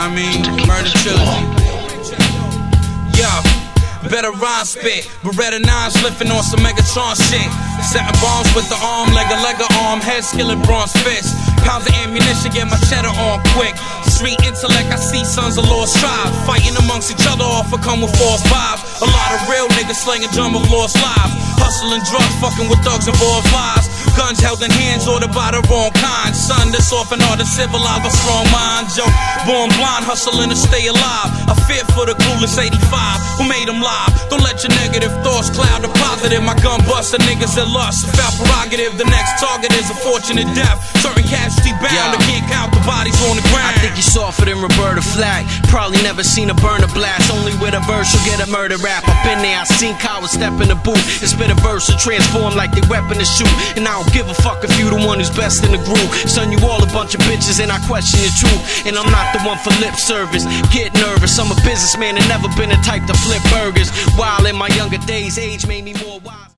I mean, murder trilogy. Yo, better rhyme spit. Beretta 9s lifting on some Megatron shit. Setting bombs with the arm, leg arm, head skillet, bronze fist. Pounds of ammunition, get my cheddar on quick. Street intellect, I see sons of lost tribe fighting amongst each other, off or come with false vibes. A lot of real niggas slinging drum of lost lives. Hustling drugs, fucking with thugs and boys' lives. Guns held in hands, ordered by the wrong kind. Son, this often hard to civilize a strong mind. Yo, born blind, hustling to stay alive. I fear for the clueless 85 who made them live. Don't let your negative thoughts cloud the positive. My gun busts the niggas that lust. Foul prerogative, the next target is a fortunate death. Certain casualty bound, I can't count the bodies on the ground. I think you softer than Roberta Flack. Probably never seen a burner blast. Only with a verse you'll get a murder rap. I've been there, I seen cowards step in the booth and spit a verse and transform like they weapon to shoot. And I don't give a fuck if you the one who's best in the group. Son, you all a bunch of bitches and I question your truth. And I'm not the one for lip service. Get nervous, I'm a businessman and never been the type to flip burgers. While in my younger days, age made me more wise.